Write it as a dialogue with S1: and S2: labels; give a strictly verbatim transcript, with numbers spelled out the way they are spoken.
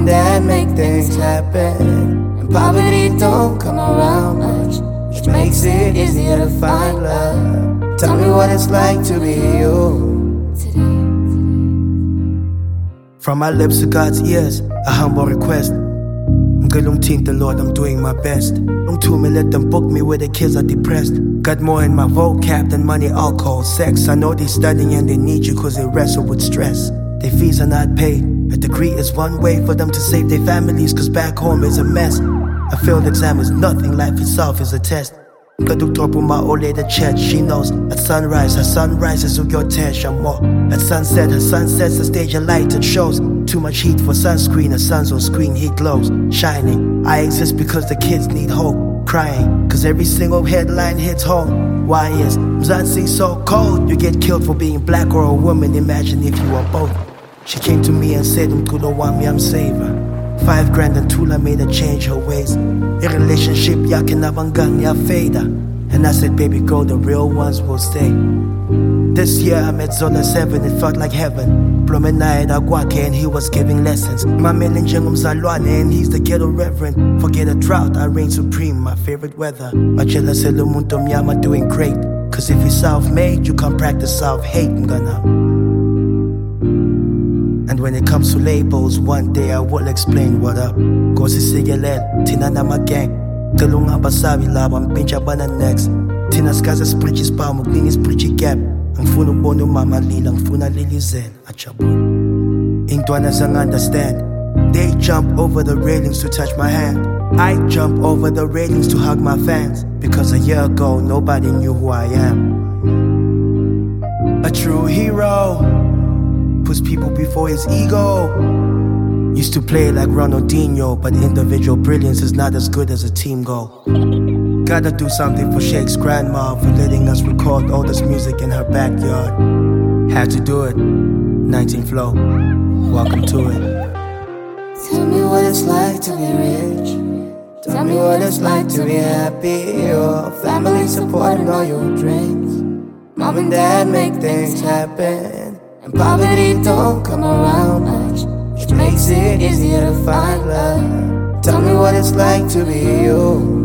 S1: dad make things happen, and poverty don't come around much, which makes it easier to find love. Tell me what it's like to be you today.
S2: From my lips to God's ears, a humble request. Ngilum the Lord, I'm doing my best. Don't tell me, let them book me where the kids are depressed. Got more in my vocab than money, alcohol, sex. I know they studying and they need you cause they wrestle with stress. Their fees are not paid. A degree is one way for them to save their families, cause back home is a mess. A failed exam is nothing, life itself is a test. Kaduktopo my old lady chat, she knows. At sunrise, her sun rises with your tesh and more. At sunset, her sun sets the stage of light and shows. Too much heat for sunscreen, her sun's on screen, he glows. Shining, I exist because the kids need hope. Crying, cause every single headline hits home. Why is Mzansi so cold? You get killed for being black or a woman, imagine if you were both. She came to me and said, Mkulo wami, I'm saver. Five grand and Tula made her change her ways. A relationship yakinabangani ya fader. And I said, baby girl, the real ones will stay. This year I met Zola seven, it felt like heaven. Blomenai Agwake and he was giving lessons. My man Njengum Zalwane and he's the ghetto reverend. Forget a drought, I reign supreme, my favorite weather. Machela Selumundo Miyama doing great. Cause if you're self-made, you can't practice self-hate, Mgana. And when it comes to labels, one day I will explain what up. Gosi Sigelen, Tina Nama Gang. Tulunga Basabi Labam, Pincha Bana next. Tina Skaza Spritchis Palm, Mugninis Spritchy Gap. Mfunu Bono Mama Lila, Mfuna Lili Zen, Achabu. Indwanas don't understand. They jump over the railings to touch my hand. I jump over the railings to hug my fans. Because a year ago, nobody knew who I am. A true hero puts people before his ego. Used to play like Ronaldinho, but individual brilliance is not as good as a team goal. Gotta do something for Shake's grandma for letting us record all this music in her backyard. Had to do it. nineteen Flow, welcome to it.
S1: Tell me what it's like to be rich. Tell me what it's like to be happy. Your family supporting all your dreams. Mom and dad make things happen, and poverty don't come around much, which makes it easier to find love. Tell me what it's like to be you.